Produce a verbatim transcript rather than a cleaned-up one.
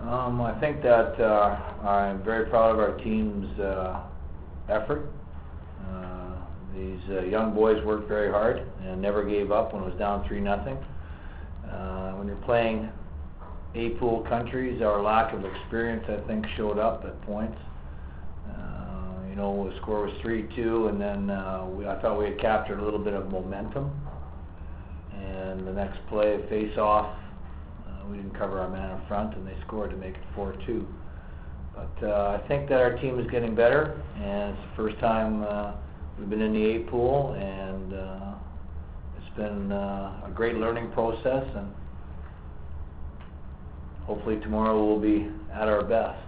Um, I think that uh, I'm very proud of our team's uh, effort. Uh, these uh, young boys worked very hard and never gave up when it was down three nothing. Uh, when you're playing A-pool countries, our lack of experience, I think, showed up at points. Uh, you know, the score was three two, and then uh, we, I thought we had captured a little bit of momentum. And the next play, face-off, uh, we didn't cover our man in front, and they scored to make it four two. But uh, I think that our team is getting better, and it's the first time uh, we've been in the A-pool, and uh, it's been uh, a great learning process, and hopefully tomorrow we'll be at our best.